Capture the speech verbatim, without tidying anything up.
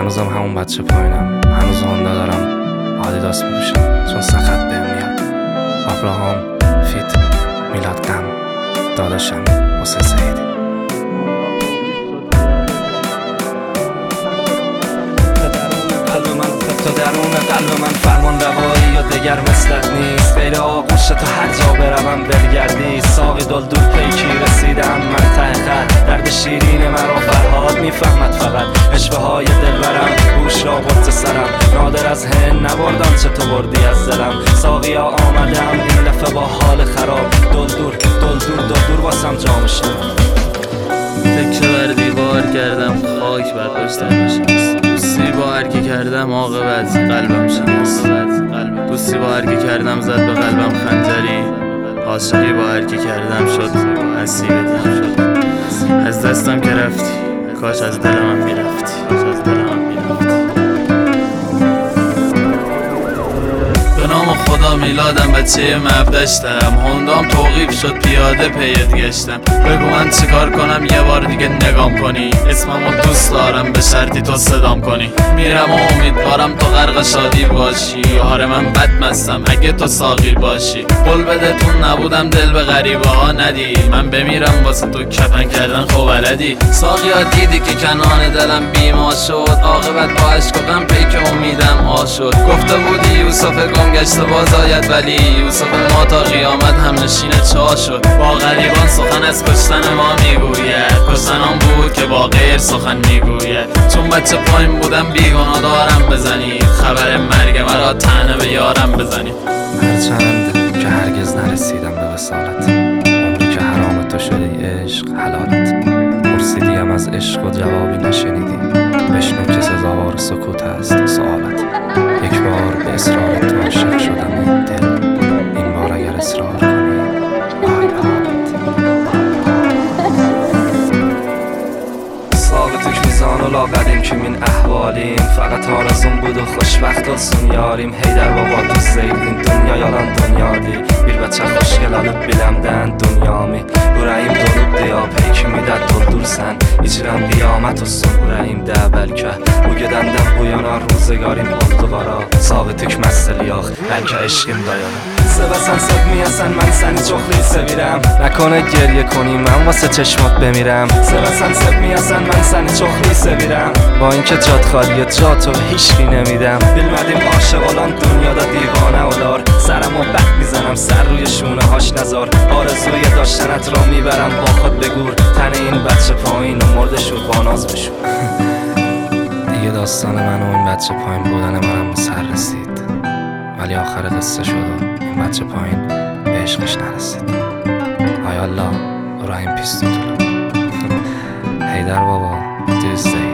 هنوزم همون بچه پایینم، هنوز هوندا دارم آدیداس میپوشم چون سخت بهم میاد. ابراهام فیت میلاد غم داداشم حسین سعیدی. تا درون قلب من فرمان روایی یا دگر مثلت نیست، غیر آغوش تا هر جا بروم برگردی. ساقی دل دور پیکی رسیدم من ته خط، درد شیرین مرا فرهاد میفهمد فقط. اشوه های دلبرم گوش را برد سرم، نادر از هن نبردم چه تو بردی از دلم. ساقیا آمدم این دفعه با حال خراب، دل دور دل دور دل دور واسم جام شد. تکه بر دیوار کردم خاک بر پشتم نشست، بوسی با هرکی کردم عاقبت قلبم شکست. بوسی با هرکی کردم زد به قلبم خنجری، عاشقی با هرکی کردم شد نصیبت شد. از دستم که رفتی کاش از دلم میرفتی، کاش از دلم میرفتی. به نام خدا میلادم بچه مبدشتم، هوندام توقیف شد پیاده پیت گشتم. بگو من چیکار کنم یه بار دیگه نگام کنی، اسممو دوست دارم به شرطی تو صدام کنی. میرم و امیدوارم تو غرق شادی باشی، آره من بد مستم اگه تو ساقی باشی. قول بده تو نبودم دل به غریبه ها ندی، من بمیرم واسه تو کفن کردن خب بلدی. ساقیا دیدی که کنان دلم بیما شد، عاقبت با عشق و غم پیک امیدم آ شد. گفته بودی یوسف گم گشته باز آید، ولی یوسف ما تا قیامت هم نشین چا شد. با غریبان سخن از کشتن ما میگوید، کشتن آن بود که با غیر سخن میگوید. چون بچه پایین بودم بیگناه دارم بزنید، خبر مرگ مرا طعنه به یارم بزنید. هرچند که هرگز نرسیدم به وصالت، عمری که حرام تو شده عشق حلالت. پرسیدیم از عشق و جوابی نشنیدی، بشنو که سزاوار سکوت است سوالت. یک بار به اصرار تو عاشق شدم این دل، این بار اگر اصرار کنی آی به حالت. ثابت میزان و لاغریم که من احوالیم، فقط آرزون بود و خوشبخت و سون یاریم. هیدر بابا تو زیدین دنیا yalan dünyadır, bir bachcha xo'shgel olib bilamdan dunyomi. Yuragim to'lib diyo peykimida to'ldirsan, ichram qiyomat olsun yuragimda balki. Bugundan bu yana ro'zgarim oldu qaro, sabit hukmassil yo'q balki ishqim dayonar. Sevasan sevmiyasan من seni çok sevirəm, نکنه گریه کنی من واسه چشمات بمیرم. Sevasan sevmiyasan من seni çok sevirəm, با اینکه جات خالیه جاتو هیچکی نمیدم. bilmedim عاشق olan dünyada دیوانه اولار، سرمو بک میزنم سر روی شونه هاش نزار. آرزوی داشتنت را میبرم با خود بگور، تن این بچه پایین و مرده شد با ناز بشور. دیگه داستان من و این بچه پایین بودن منم به سر رسید، ولی آخر قصه شد و این بچه پایین به عشقش نرسید. آی الله رحم پیستو هیدر بابا دوست